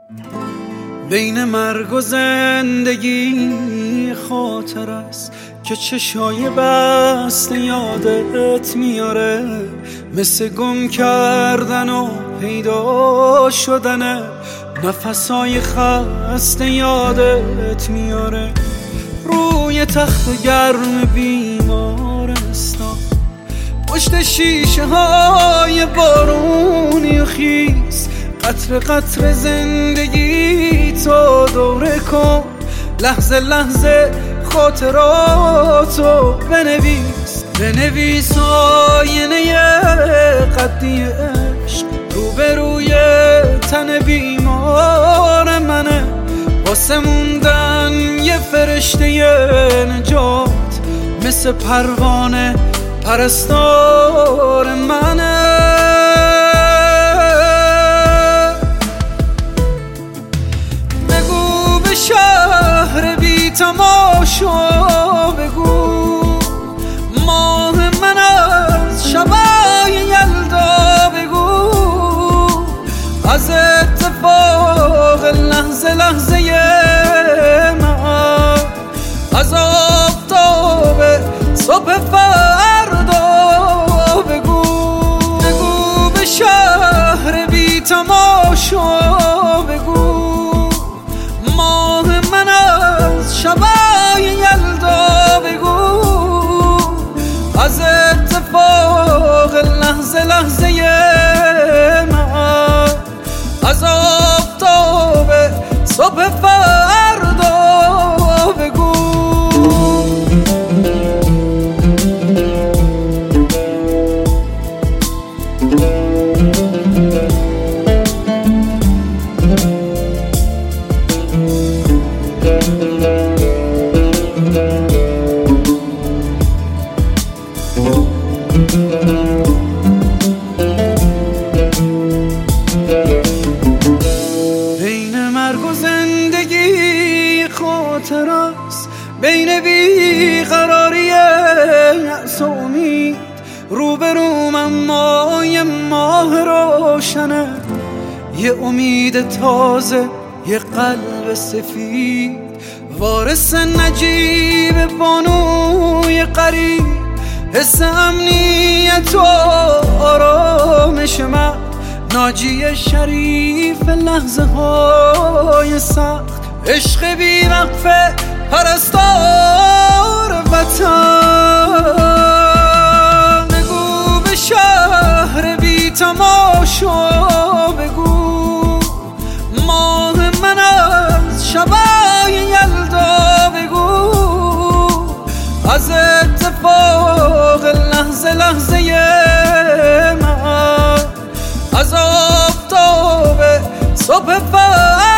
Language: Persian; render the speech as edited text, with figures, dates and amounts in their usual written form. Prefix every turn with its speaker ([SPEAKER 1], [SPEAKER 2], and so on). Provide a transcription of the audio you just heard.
[SPEAKER 1] بین مرگ و زندگی خاطر است که چشای بسته یادت میاره، مثل گم کردن و پیدا شدن نفسای خسته یادت میاره. روی تخت گرم بیمارستان، پشت شیشه های بارونی و خیس، قطر قطر زندگی تو دوره کن، لحظه لحظه خاطراتو بنویس آینه قدی عشق روبروی تن بیمار منه، واسه موندن یه فرشته نجات، مثل پروانه پرستار منه. بگو به شهر بی تماشا، بگو ماه من از شبای یلدا، بگو از اتفاق لحظه لحظه من، از آفتاب صبح فردا، بگو به شهر بی تماشا، بگو ماه من از شبای یلدا، بگو از اتفاق لحظه لحظه من، از آفتاب صبح فردا، بگو. بین مرگ و زندگی خاطر است، بین بیقراری یأس و امید، روبروم اما یه ماه روشنه، یه امید تازه، یه قلب سفید، وارث نجیب بانوی قریب، حس امنیت و آرامش من، ناجی شریف لحظه های سخت، عشق بی وقفه پرستار وطن. بگو به شهر بی تماشا، بگو ماه من از شبای یلدا، بگو از اتفاق لحظه لحظه من، از آفتاب صبح فردا.